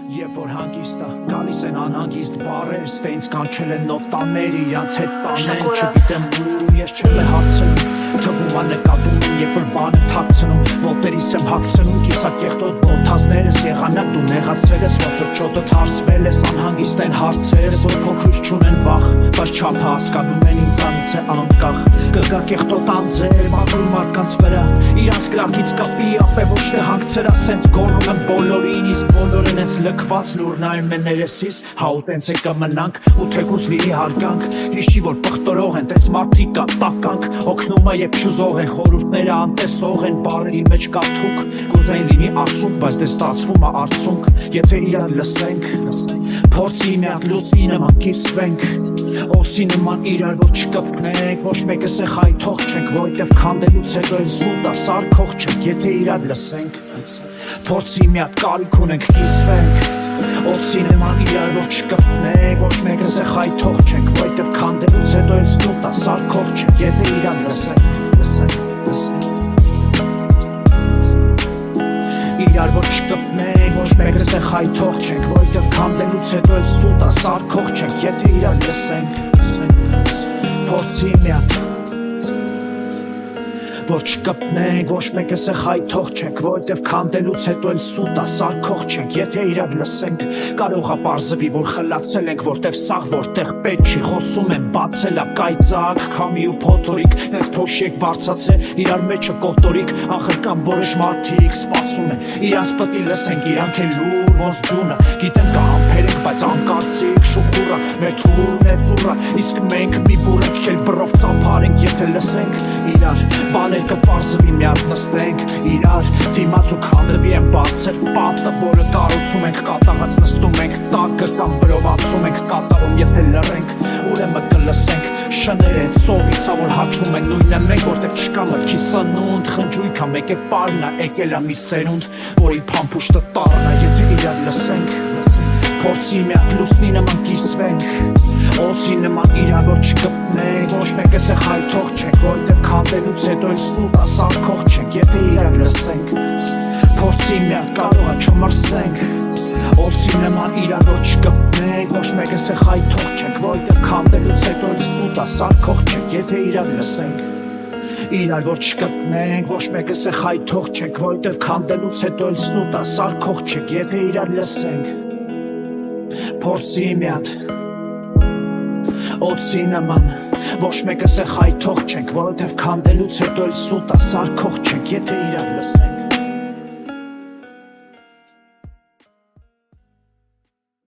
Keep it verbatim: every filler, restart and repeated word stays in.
Երբ որ հանգիստը գալիս են անհանգիստ բառեր, ստե ինձ կանչել են նոտաներ իրանց հետ տանեն, չգիտեմ ու ես չեմ է հարցնում, թվում ա նկատում եմ, երբ որ բանը թաքցնում, ոտերիս եմ հագցնում, կիսակեղտոտ բոթազներս, եղանակ դու նեղացել ես, ոնց որ չոտդ հարսվել ես, անհանգիստ են հարցերս, որ փոքրուց չունեն վախ, բայց չափը հասկանում են ինձանից է անկախ, կգա կեղտոտ անձեր, մաքրում մարդկանց վրա, իրանց կրակից կապի ապե ոչ թե հանգցերա, սենց գոնում եմ բոլորին, իսկ բոլորն ես լքված լուր նայում են ներեսիս, հա ու տենց է կմնանք, ու թեկուզ լիրի հարգանք, հիշի որ պղտորող են, տենց մարդիկ կա տականք, օգնում է երբ չուզող են, խորուրդները անտեսող են, բարերի մեջ կա թուք, կուզեին լինի արցունք, բայց դե ստացվում է արցունք, եթե իրար լսենք, փորձի միակ լուսնի նման կիսվենք, օսի նման իրար որ չկպնենք, ոչ մեկս է խայթող չենք, որտև քանդելուց հետո էլ սուտ է սարքող չենք, եթե իրար լսենք, փորձի միակ կարիք ունենք կիսվենք, օսի նման իրար որ չկպնենք, ոչ մեկս է խայթող չենք, որտև քանդելուց հետո էլ սուտ է սարքող չենք, եթե իրար լսենք, լսենք, լսենք Իրար որ չկպնենք, ոչ մեկս է խայթող չենք, որտև քանդելուց հետո էլ սուտ է սարքող չենք, եթե իրար լսենք, փորձի միակ որ չկպնենք, ոչ մեկս է խայթող չենք, որտև քանդելուց հետո էլ սուտ է սարքող չենք, եթե իրար լսենք, կարող է պարզվի, որ խլացել ենք, որտև սաղ որտեղ պետք չի, խոսում են բացել է կայծակ, քամի ու փոթորիկ, հենց փոշի եք բարձացել, իրար մեջը կոտորիկ, անխրկան որոշ մարդիկ սպասում են, իրանց պտի լսենք, իրանք էլ լուր ոնց ձունը, գիտեմ կհամբերենք, բայց անկարծիկ շուխուռը, մեր թուրն է ծուռը, իսկ մենք մի բուրենք կել բրով ծափարենք, եթե լսենք, իրար, բաներ կպարզվի միատ նստենք, իրար, դիմաց ու քանդվի են բարձր պատը, որը կառուցում ենք, կատաղած նստում ենք, տակը կամ բրովացում ենք, կատարում եթե լռենք, ուրեմն կլսենք, շներ են սովից, որ հաչում են նույնը մենք, որտև չկա մտքի սնունդ, խնջույք ա մեկ է պարն ա, եկել ա մի սերունդ, որի փամփուշտը տարն ա, եթե իրար լսենք, փորձի միակ լուսնի նման կիսվենք, օծի նման իրար որ չկպնենք, ոչ մեկս է խայթող չենք, որտև քանդելուց հետո էլ սուտ է սարքող չենք, եթե իրար լսենք, փորձի միակ կարող է չմրսենք, օծի նման իրար որ չկպնենք, ոչ մեկս է խայթող չենք, որտև քանդելուց հետո էլ սուտ է սարքող չենք, եթե իրար լսենք, իրար որ չկպնենք, ոչ մեկս է խայթող չենք, որտև քանդելուց հետո էլ սուտ է սարքող չենք, եթե իրար լսենք, փորձի միատ օծի նման, ոչ մեկս է խայթող չենք, որովհետև քանդելուց հետո էլ սուտ է սարքող չենք, եթե իրար լսենք